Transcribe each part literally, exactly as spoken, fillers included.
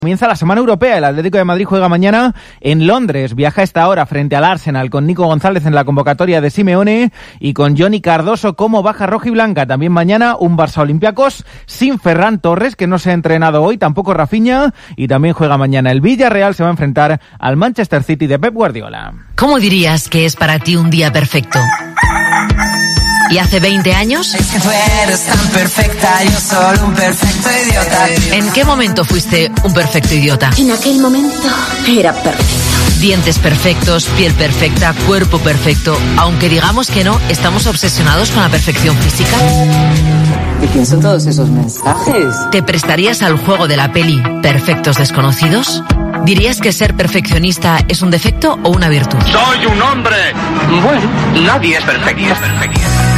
Comienza la semana europea. El Atlético de Madrid juega mañana en Londres. Viaja a esta hora frente al Arsenal con Nico González en la convocatoria de Simeone y con Johnny Cardoso como baja rojiblanca. También mañana un Barça Olympiacos sin Ferran Torres, que no se ha entrenado hoy, tampoco Rafinha, y también juega mañana el Villarreal. Se va a enfrentar al Manchester City de Pep Guardiola. ¿Cómo dirías que es para ti un día perfecto? ¿Y hace veinte años? Es que tú eres tan perfecta, yo solo un perfecto idiota. ¿En qué momento fuiste un perfecto idiota? En aquel momento era perfecto. Dientes perfectos, piel perfecta, cuerpo perfecto. Aunque digamos que no, ¿estamos obsesionados con la perfección física? ¿Y quién son todos esos mensajes? ¿Te prestarías al juego de la peli Perfectos Desconocidos? ¿Dirías que ser perfeccionista es un defecto o una virtud? ¡Soy un hombre! Bueno, nadie es perfecto. Es perfecto.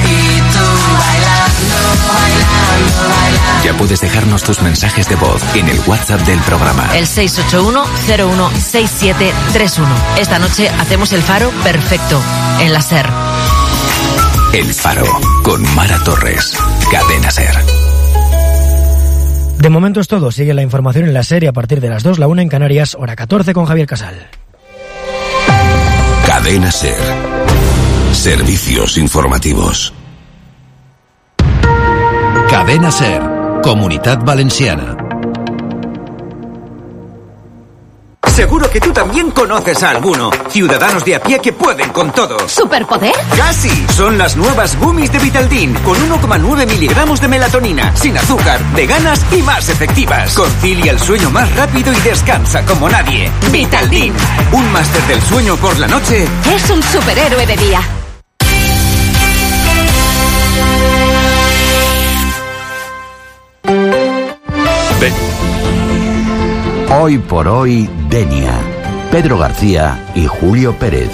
Ya puedes dejarnos tus mensajes de voz en el WhatsApp del programa. El seis ocho uno cero uno seis siete tres uno. Esta noche hacemos el Faro perfecto en la SER. El Faro con Mara Torres. Cadena SER. De momento es todo. Sigue la información en la SER a partir de las dos, la una en Canarias, hora catorce con Javier Casal. Cadena SER. Servicios informativos. Cadena SER, Comunitat Valenciana. Seguro que tú también conoces a alguno. Ciudadanos de a pie que pueden con todo. ¿Superpoder? ¡Casi! Son las nuevas gummies de Vitaldin, con uno coma nueve miligramos de melatonina, sin azúcar, veganas y más efectivas. Concilia el sueño más rápido y descansa como nadie. Vitaldin, un máster del sueño por la noche. Es un superhéroe de día. Hoy por hoy, Denia, Pedro García y Julio Pérez.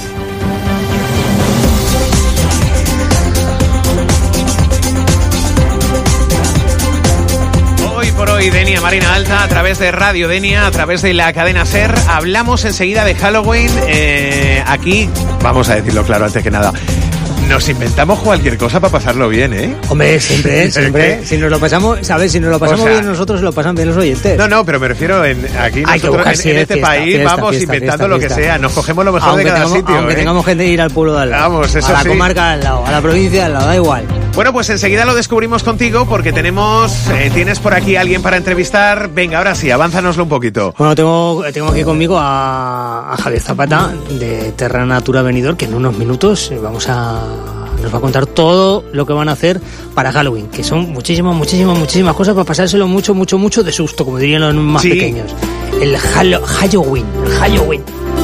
Hoy por hoy, Denia Marina Alta, a través de Radio Denia, a través de la cadena SER. Hablamos enseguida de Halloween. Eh, aquí, vamos a decirlo claro antes que nada, nos inventamos cualquier cosa para pasarlo bien, ¿eh? Hombre, siempre, ¿eh? Siempre. Si nos lo pasamos, ¿sabes? Si nos lo pasamos o sea, bien nosotros, lo pasan bien los oyentes. No, no, pero me refiero en aquí Hay nosotros en, en este fiesta, país fiesta, vamos fiesta, inventando fiesta, lo que fiesta. sea. Nos cogemos lo mejor aunque de cada tengamos, sitio. Aunque ¿eh? tengamos gente de ir al pueblo de al lado. Vamos, eso a la sí. comarca al lado, a la provincia al lado, da igual. Bueno, pues enseguida lo descubrimos contigo porque tenemos, eh, tienes por aquí a alguien para entrevistar. Venga, ahora sí, avánzanoslo un poquito. Bueno, tengo, tengo aquí conmigo a, a Javier Zapata de Terra Natura Benidorm, que en unos minutos vamos a... nos va a contar todo lo que van a hacer para Halloween, que son muchísimas, muchísimas, muchísimas cosas para pasárselo mucho, mucho, mucho de susto, como dirían los más sí. pequeños. El Halo, Halloween, el Halloween.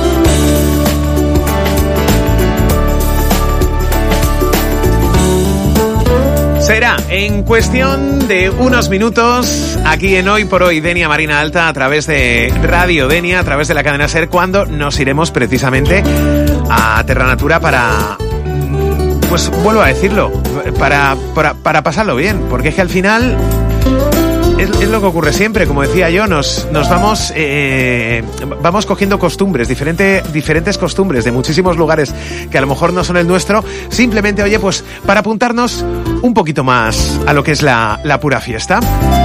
Será en cuestión de unos minutos aquí en Hoy por Hoy Denia Marina Alta a través de Radio Denia, a través de la cadena SER, cuando nos iremos precisamente a Terra Natura para... Pues vuelvo a decirlo, para, para, para pasarlo bien, porque es que al final es, es lo que ocurre siempre, como decía yo, nos, nos vamos eh, vamos cogiendo costumbres, diferente, diferentes costumbres de muchísimos lugares que a lo mejor no son el nuestro, simplemente, oye, pues para apuntarnos un poquito más a lo que es la, la pura fiesta.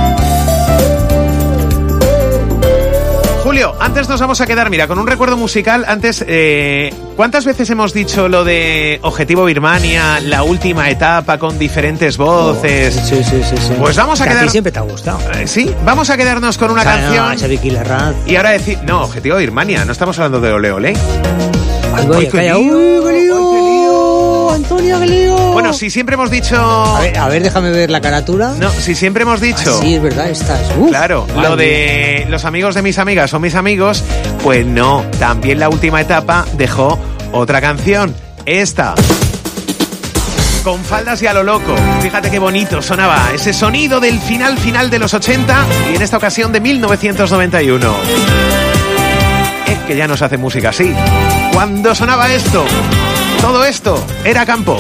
Julio, antes nos vamos a quedar, mira, con un recuerdo musical. Antes, eh, ¿cuántas veces hemos dicho lo de Objetivo Birmania, la última etapa con diferentes voces? Oh, sí, sí, sí, sí. Pues vamos a que quedar... a ti siempre te ha gustado. Eh, sí, vamos a quedarnos con una o sea, canción. No, Xavi Quilerrat. Y ahora decir, no, Objetivo Birmania, no estamos hablando de Ole Ole. Ay, voy, calla. Uy, qué lío, Antonio, qué lío. Bueno, si siempre hemos dicho... A ver, a ver, déjame ver la carátula. No, si siempre hemos dicho... Ah, sí, es verdad, estás... Uf, claro, lo de los amigos de mis amigas son mis amigos, pues no, también la última etapa dejó otra canción, esta. Con faldas y a lo loco. Fíjate qué bonito sonaba ese sonido del final final de los ochenta y en esta ocasión de mil novecientos noventa y uno. Es que ya no se hace música así. Cuando sonaba esto, todo esto era campo.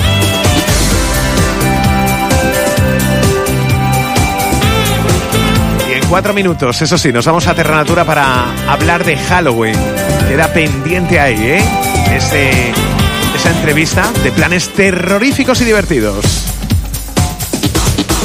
Y en cuatro minutos, eso sí, nos vamos a Terra Natura para hablar de Halloween. Queda pendiente ahí, ¿eh? Ese, esa entrevista de planes terroríficos y divertidos.